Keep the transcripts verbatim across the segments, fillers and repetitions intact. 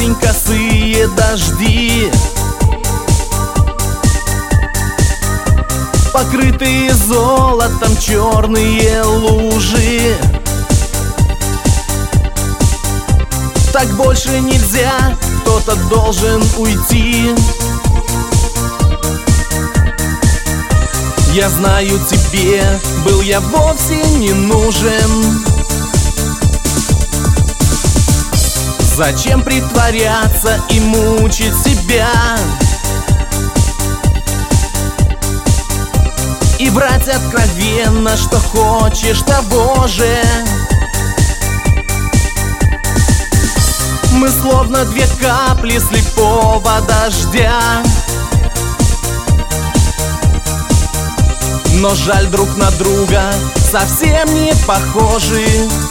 осень, косые дожди, покрытые золотом черные лужи. Так больше нельзя, кто-то должен уйти. Я знаю, тебе был я вовсе не нужен. Зачем притворяться и мучить себя и врать откровенно, что хочешь того же? Мы словно две капли слепого дождя, но жаль, друг на друга совсем не похожи.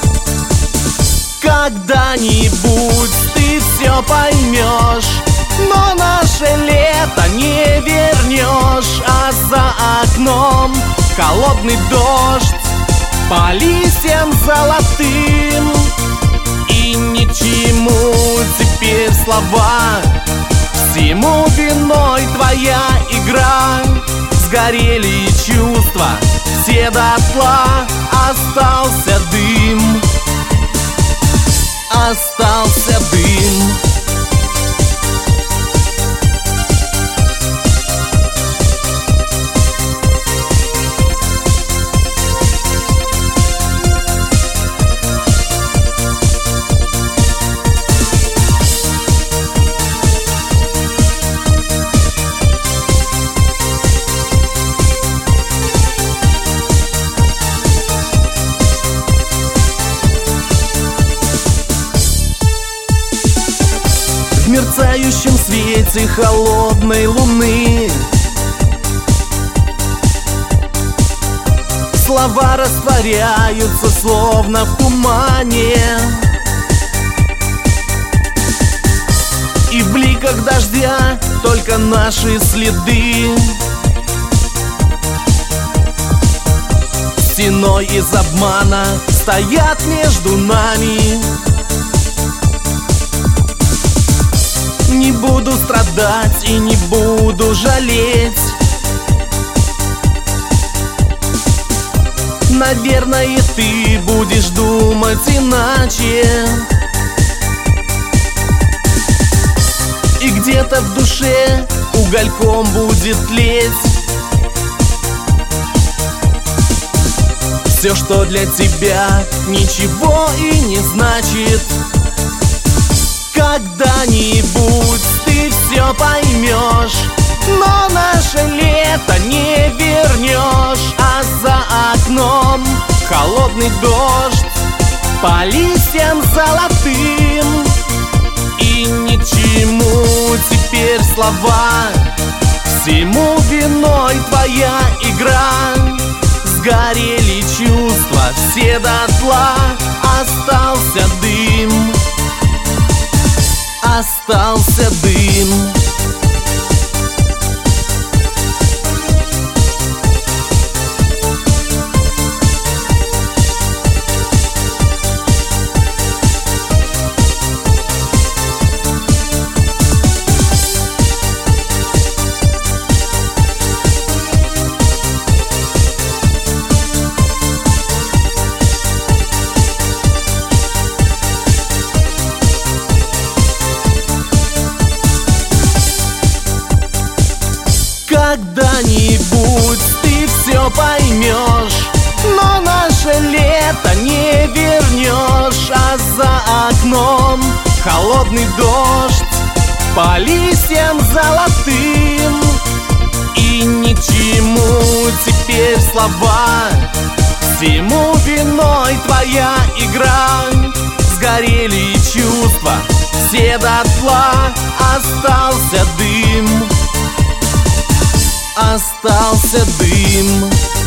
Когда-нибудь ты все поймешь, но наше лето не вернешь. А за окном холодный дождь по листьям золотым. И ни к чему теперь слова, всему виной твоя игра. Сгорели чувства все дотла, остался дым, остался дым. В мерцающем свете холодной луны слова растворяются, словно в тумане. И в бликах дождя только наши следы. Стеной из обмана стоят между нами. Не буду страдать и не буду жалеть. Наверное, ты будешь думать иначе. И где-то в душе угольком будет тлеть все, что для тебя ничего и не значит. Когда-нибудь ты все поймешь, но наше лето не вернешь. А за окном холодный дождь по листьям золотым. И ни к чему теперь слова, всему виной твоя игра. Сгорели чувства все дотла, остался дым, остался дым. Когда-нибудь ты все поймешь, но наше лето не вернешь. А за окном холодный дождь по листьям золотым. И ни к чему теперь слова, всему виной твоя игра. Сгорели чувства все дотла, остался дым, остался дым.